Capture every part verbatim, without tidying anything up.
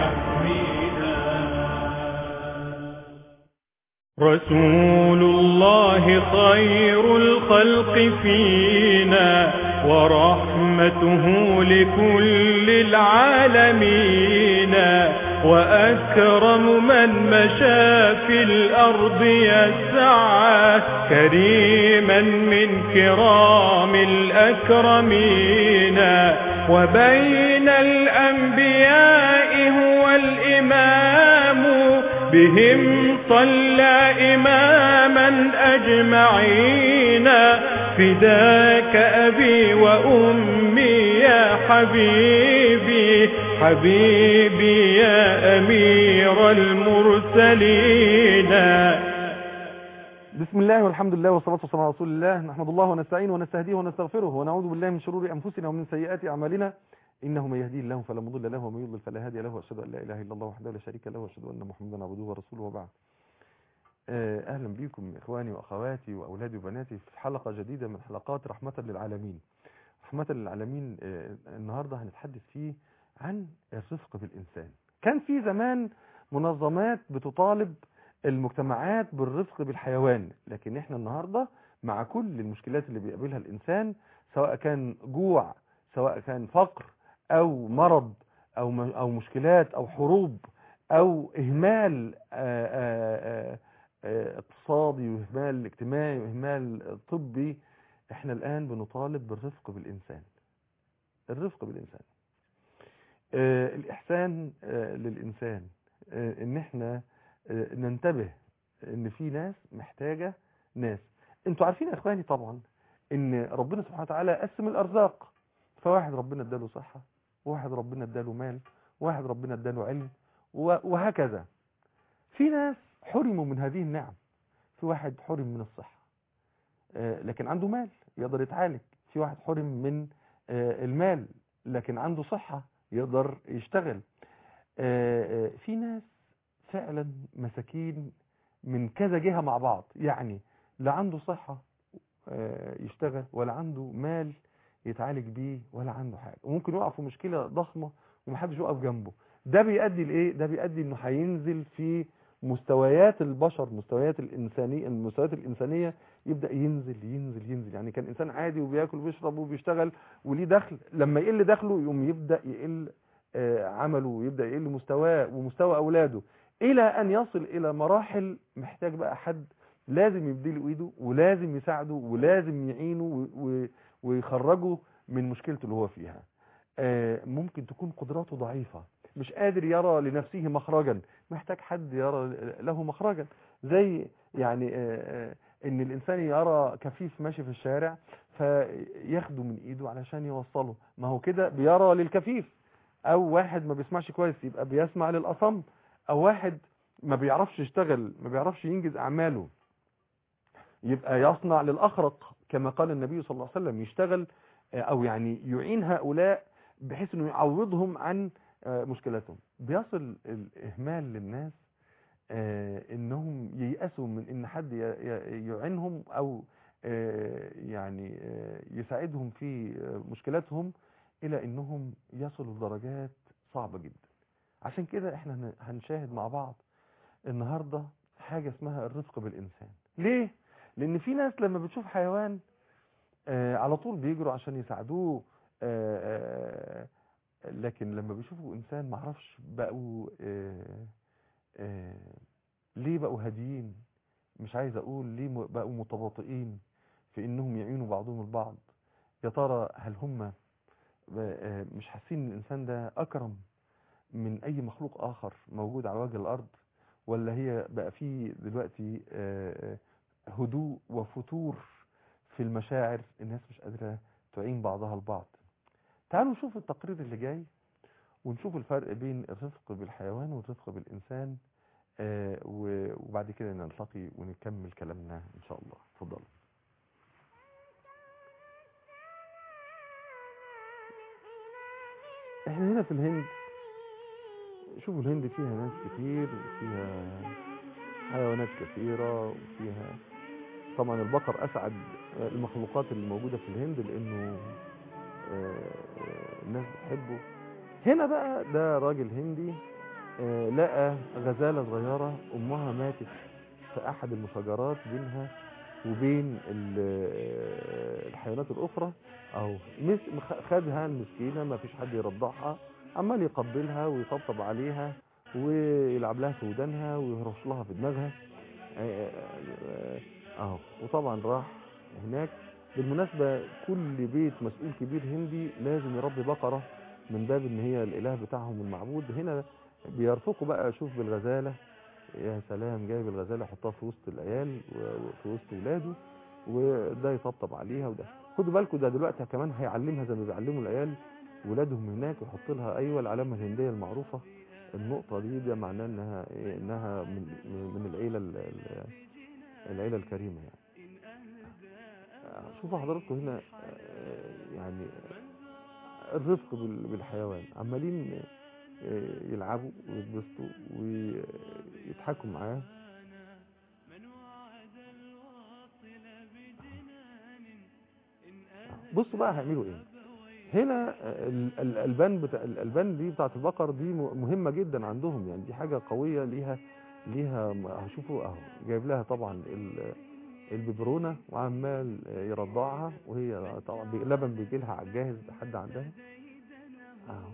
يحمينا. رسول الله خير الخلق فينا ورحمته لكل العالمين، وأكرم من مشى في الأرض يسعى كريما من كرام الأكرمين، وبين الأنبياء هو الإمام بهم صلى إماما أجمعين، فداك أبي وأمي يا حبيبي حبيبي يا أمير المرسلين. بسم الله والحمد لله والصلاة والسلام على رسول الله. نحمد الله ونستعينه ونستهديه ونستغفره ونعوذ بالله من شرور أنفسنا ومن سيئات أعمالنا، إنه من يهديه الله فلا مضل له ومن يضلل فلا هادي له، وأشهد أن لا إله إلا الله وحده لا شريك له، وأشهد أن محمدا عبده ورسوله، وبعد. أهلا بكم إخواني وأخواتي وأولادي وبناتي في حلقة جديدة من حلقات رحمة للعالمين. رحمة للعالمين النهاردة هنتحدث فيه عن الرفق بالإنسان. كان في زمان منظمات بتطالب المجتمعات بالرفق بالحيوان، لكن احنا النهاردة مع كل المشكلات اللي بيقابلها الإنسان، سواء كان جوع، سواء كان فقر أو مرض أو أو مشكلات أو حروب أو إهمال آآ آآ اقتصادي واهمال اجتماعي واهمال طبي، احنا الان بنطالب بالرفق بالانسان. الرفق بالانسان، اه الاحسان اه للانسان، اه ان احنا اه ننتبه ان في ناس محتاجة ناس. انتوا عارفين يا اخواني طبعا ان ربنا سبحانه وتعالى قسم الارزاق، فواحد ربنا اداله صحة، وواحد ربنا اداله مال، وواحد ربنا اداله علم، وهكذا. في ناس حرموا من هذه النعم. في واحد حرم من الصحة آه لكن عنده مال يقدر يتعالج. في واحد حرم من آه المال لكن عنده صحة يقدر يشتغل. آه آه في ناس فعلا مساكين من كذا جهة مع بعض، يعني لا عنده صحة آه يشتغل، ولا عنده مال يتعالج بيه، ولا عنده حاجة، وممكن يقع في مشكلة ضخمة ومحدش يقف جنبه. ده بيؤدي لإيه؟ ده بيؤدي إنه هينزل في مستويات البشر، مستويات الإنسانية، المستويات الإنسانية يبدأ ينزل ينزل ينزل. يعني كان إنسان عادي وبياكل وبيشرب وبيشتغل وليه دخل، لما يقل دخله يقوم يبدأ يقل آه عمله، ويبدأ يقل مستواه ومستوى أولاده، إلى أن يصل إلى مراحل محتاج بقى حد لازم يبديله إيده ولازم يساعده ولازم يعينه ويخرجه من مشكلته اللي هو فيها. آه ممكن تكون قدراته ضعيفة، مش قادر يرى لنفسه مخرجا، محتاج حد يرى له مخرجا. زي يعني ان الانسان يرى كفيف ماشي في الشارع فياخده من ايده علشان يوصله، ما هو كده بيرى للكفيف. او واحد ما بيسمعش كويس يبقى بيسمع للاصم. او واحد ما بيعرفش يشتغل، ما بيعرفش ينجز اعماله، يبقى يصنع للاخرق، كما قال النبي صلى الله عليه وسلم، يشتغل او يعني يعين هؤلاء بحيث انه يعوضهم عن مشكلتهم. بيصل الإهمال للناس آه إنهم ييأسوا من إن حد يعينهم أو آه يعني آه يساعدهم في مشكلاتهم، إلى إنهم يصلوا لدرجات صعبة جدا. عشان كده إحنا هنشاهد مع بعض النهاردة حاجة اسمها الرفق بالإنسان. ليه؟ لأن في ناس لما بتشوف حيوان على طول بيجروا عشان يساعدوه، لكن لما بيشوفوا انسان معرفش بقوا آآ آآ ليه بقوا هاديين، مش عايز اقول ليه بقوا متباطئين في انهم يعينوا بعضهم البعض. يا ترى هل هم مش حاسين ان الانسان ده اكرم من اي مخلوق اخر موجود على وجه الارض، ولا هي بقى فيه دلوقتي هدوء وفتور في المشاعر، الناس مش قادرة تعين بعضها البعض؟ تعالوا نشوف التقرير اللي جاي ونشوف الفرق بين الرفق بالحيوان والرفق بالإنسان، آه وبعد كده نلتقي ونكمل كلامنا إن شاء الله. اتفضلوا. احنا هنا في الهند، شوفوا الهند فيها ناس كتير وفيها حيوانات كثيرة، وفيها طبعا البقر أسعد المخلوقات اللي موجودة في الهند لأنه آه الناس بتحبه. هنا بقى ده راجل هندي آه، لقى غزالة صغيرة أمها ماتت في أحد المشاجرات بينها وبين ال- آه، الحيوانات الأخرى. أهو مس- مخ- خدها المسكينة، ما فيش حد يرضعها، عمال يقبلها ويطبطب عليها ويلعب لها في ودانها ويهرش لها في دماغها. آه، آه، اهو. وطبعا راح هناك. بالمناسبة كل بيت مسؤول كبير هندي لازم يربي بقرة من باب ان هي الاله بتاعهم المعبود. هنا بيرفقوا بقى، شوف بالغزالة، يا سلام، جايب الغزالة يحطها في وسط العيال وفي وسط ولاده، وده يطبطب عليها وده. خدوا بالكم ده دلوقتي كمان هيعلمها زي ما بيعلموا العيال ولادهم هناك، يحط لها ايوه العلامة الهندية المعروفة. النقطة دي ده معناه انها إيه؟ انها من من العيلة ال- ال- العيلة الكريمة يعني. آه، شوفوا حضراتكم هنا، آه، يعني الرفق بال- بالحيوان، عمالين آه، يلعبوا ويتبسطوا ويضحكوا معاه. بصوا بقى هيعملوا ايه هنا. ال- الالبان بتاع الالبان دي بتاعت البقر دي م- مهمة جدا عندهم، يعني دي حاجة قوية ليها ليها هشوفوا اهو جايب لها طبعا ال- الببرونة وعمال يرضعها، وهي طبعا بي- لبن بيجي لها على الجاهز لحد عندها اهو.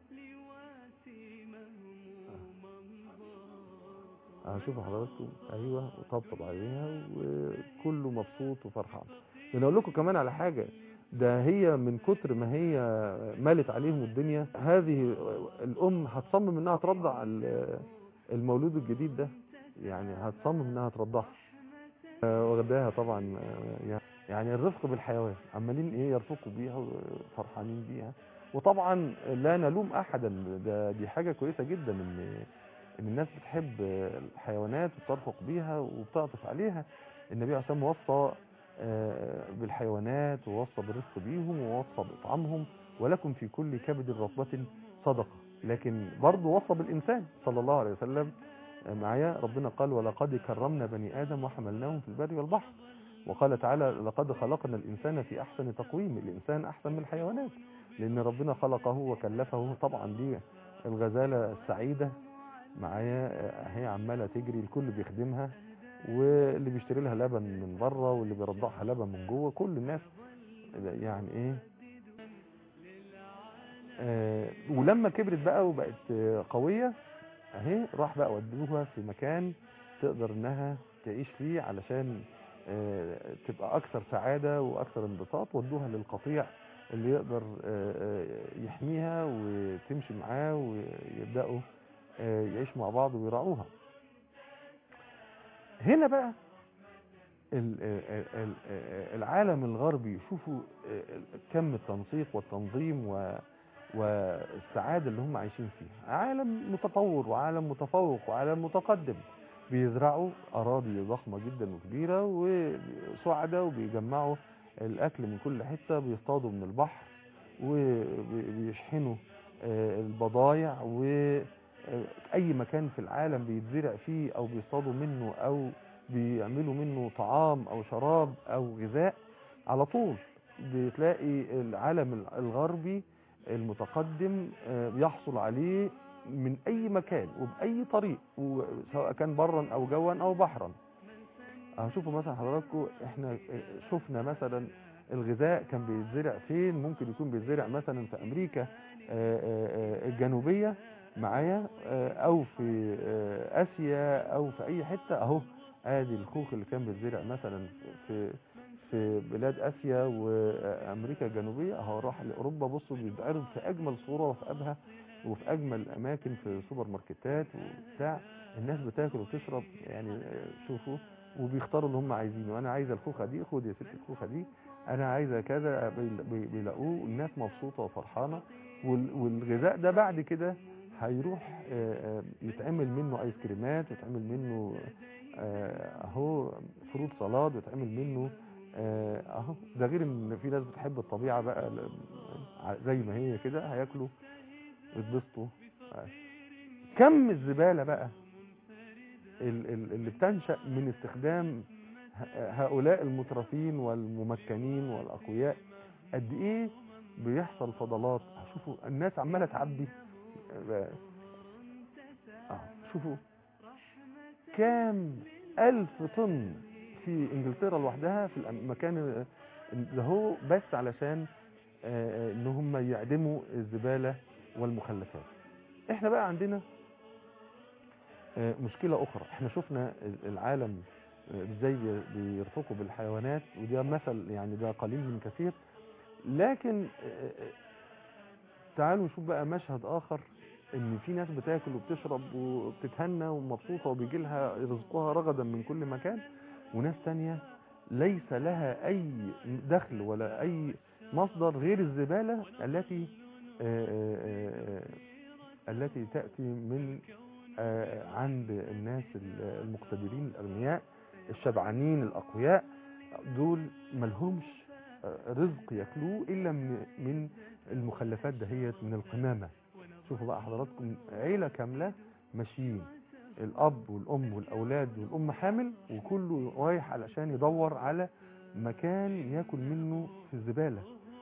اهو شوفوا حضراتكم، ايوه، وطبطب عليها وكله مبسوط وفرحان. انا اقول لكم كمان على حاجة، ده هي من كتر ما هي مالت عليهم الدنيا، هذه الام هتصمم انها ترضع ال- المولود الجديد ده، يعني هتصمم انها ترضعها. آه، واخداها طبعا. آه، يعني الرفق بالحيوان، عمالين ايه يرفقوا بيها وفرحانين بيها. وطبعا لا نلوم احدا، ده دي حاجة كويسة جدا ان ان الناس بتحب الحيوانات وبترفق بيها وبتعطف عليها. النبي عليه الصلاه والسلام وصى آه، بالحيوانات، ووصى بالرفق بيهم، ووصى باطعامهم، ولكم في كل كبد رطبة صدقة. لكن برضه وصى بالانسان صلى الله عليه وسلم. آه، معايا ربنا قال ولقد كرمنا بني ادم وحملناهم في البر والبحر. وقال تعالى لقد خلقنا الانسان في احسن تقويم. الانسان احسن من الحيوانات لان ربنا خلقه وكلفه. طبعا دي الغزالة السعيدة معايا، آه، هي عمالة تجري، الكل بيخدمها، واللي بيشتري لها لبن من بره واللي بيرضعها لبن من جوه، كل الناس يعني ايه. آه ولما كبرت بقى وبقت آه، قوية اهي، راح بقى ودوها في مكان تقدر انها تعيش فيه علشان آه تبقى اكثر سعادة واكثر انبساط. ودوها للقطيع اللي يقدر آه آه، يحميها وتمشي معاه ويبدأوا آه، يعيشوا مع بعض ويراعوها. هنا بقى ال- ال- ال- العالم الغربي، شوفوا كم التنسيق والتنظيم و- والسعادة اللي هم عايشين فيها. عالم متطور وعالم متفوق وعالم متقدم، بيزرعوا أراضي ضخمة جدا وكبيرة وسعدة، وبيجمعوا الأكل من كل حتة، بيصطادوا من البحر وبيشحنوا آه، البضايع، وأي مكان في العالم بيتزرع فيه أو بيصطادوا منه أو بيعملوا منه طعام او شراب او غذاء، على طول بتلاقي العالم الغربي المتقدم آه، بيحصل عليه من اي مكان وباي طريق، سواء كان برا او جوا او بحرا. هشوفوا مثلا حضراتكم، احنا شفنا مثلا الغذاء كان بيتزرع فين. ممكن يكون بيتزرع مثلا في امريكا آه، آه، الجنوبية معايا، آه، او في آه، اسيا او في اي حتة. اهو ادي الخوخ اللي كان بيتزرع مثلا في في بلاد اسيا وامريكا الجنوبية، اهو راح لاوروبا. بصوا بيتعرض في اجمل صورة وفي ابهى وفي اجمل اماكن في سوبر ماركتات وبتاع. الناس بتاكل وتشرب يعني. آه، شوفوا، وبيختاروا اللي هم عايزينه. انا عايزه الخوخه دي، خد يا ست الخوخه دي. انا عايزه كذا، بيل- بي- بيلاقوه الناس مبسوطه وفرحانه. وال- والغذاء ده بعد كده هيروح آه، آه، يتعمل منه ايس كريمات، ويتعمل منه آه، اهو فروت سلاد، ويتعمل منه آه، اهو. ده غير ان في ناس بتحب الطبيعه بقى ل- زي ما هي كده، هياكلوا ويتبسطوا. آه. كم الزباله بقى ال- ال- اللي بتنشأ من استخدام ه- هؤلاء المترفين والممكنين والأقوياء. قد ايه بيحصل فضلات. شوفوا الناس عمالة تعبي. شوفوا كام ألف طن في انجلترا لوحدها في المكان ده هو بس علشان ان هم يعدموا الزبالة والمخلفات. احنا بقى عندنا مشكلة اخرى. احنا شفنا العالم ازاي بيرفقوا بالحيوانات، وده مثل يعني ده قليل من كثير، لكن تعالوا نشوف بقى مشهد اخر، ان في ناس بتاكل وبتشرب وبتتهنى ومبسوطة وبيجي لها رزقها رغدا من كل مكان، وناس تانية ليس لها اي دخل ولا اي مصدر غير الزبالة التي آآ آآ التي تأتي من عند الناس المقتدرين الأغنياء الشبعانين الأقوياء، دول ملهمش رزق يأكلوه إلا من المخلفات دهيت من القمامة. شوفوا بقى حضراتكم عيلة كاملة ماشيين، الأب والأم والأولاد والأم حامل، وكله رايح علشان يدور على مكان يأكل منه في الزبالة.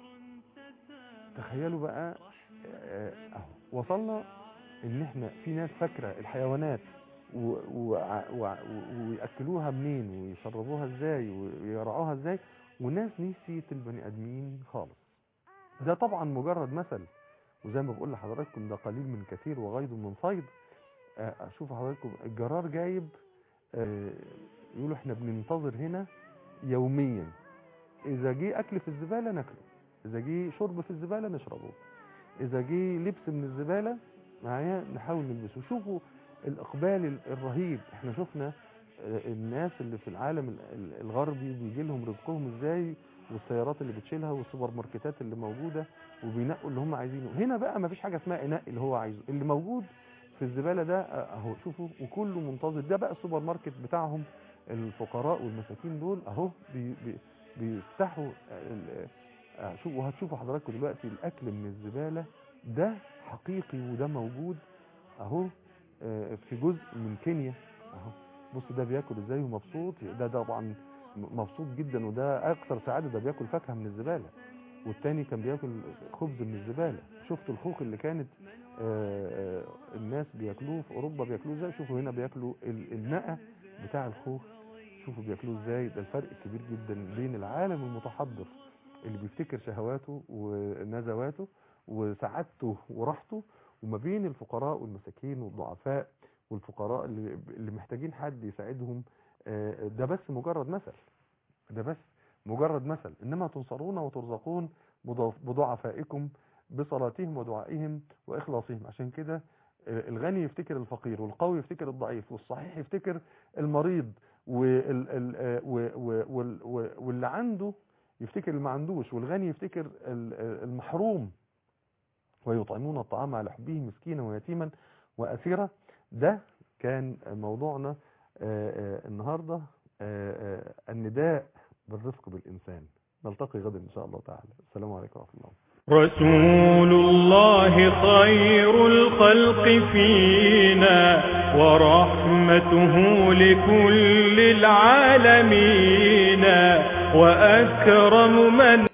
تخيلوا بقى اهو وصلنا ان احنا في ناس فاكره الحيوانات ويأكلوها منين ويشربوها ازاي ويرعوها ازاي، وناس نسيت البني ادمين خالص. ده طبعا مجرد مثل، وزي ما بقول لحضراتكم ده قليل من كثير وغيض من فيض. اشوف حضراتكم الجرار جايب يقولوا احنا بننتظر هنا يوميا، اذا جه اكل في الزباله ناكله، اذا جه شرب في الزباله نشربه، اذا جه لبس من الزباله معايا نحاول نلبسه. شوفوا الاقبال الرهيب. احنا شفنا الناس اللي في العالم الغربي بيجي لهم رزقهم ازاي، والسيارات اللي بتشيلها والسوبر ماركتات اللي موجوده، وبينقوا اللي هم عايزينه. هنا بقى ما فيش حاجه اسمها انقي اللي هو عايزه، اللي موجود في الزباله ده اهو شوفوا، وكله منتظر. ده بقى السوبر ماركت بتاعهم الفقراء والمساكين دول اهو بي بي بيفتحوا. شوفوا وهتشوفوا حضراتكم دلوقتي الاكل من الزباله ده حقيقي، وده موجود اهو في جزء من كينيا اهو. بص ده بياكل ازاي ومبسوط، ده طبعا مبسوط جدا وده اكثر سعاده، ده بياكل فاكهه من الزباله، والتاني كان بياكل خبز من الزباله. شفتوا الخوخ اللي كانت الناس بياكلوه في اوروبا بياكلوه ازاي؟ شوفوا هنا بياكلوا النقى بتاع الخوخ، شوفوا بياكلوه ازاي. ده الفرق كبير جدا بين العالم المتحضر اللي بيفتكر شهواته ونزواته وسعادته وراحته، وما بين الفقراء والمساكين والضعفاء والفقراء اللي, اللي محتاجين حد يساعدهم. ده بس مجرد مثل، ده بس مجرد مثل. إنما تنصرون وترزقون بضعفائكم بصلاتهم ودعائهم وإخلاصهم. عشان كده الغني يفتكر الفقير، والقوي يفتكر الضعيف، والصحيح يفتكر المريض، واللي عنده يفتكر اللي ما عندوش، والغني يفتكر المحروم. ويطعمون الطعام على حبه مسكينا ويتيما وأسيرا. ده كان موضوعنا النهاردة، النداء بالرفق بالإنسان. نلتقي غدا إن شاء الله تعالى. السلام عليكم ورحمة الله. رسول الله خير الخلق فينا، ورحمته لكل العالمين، وأكرم من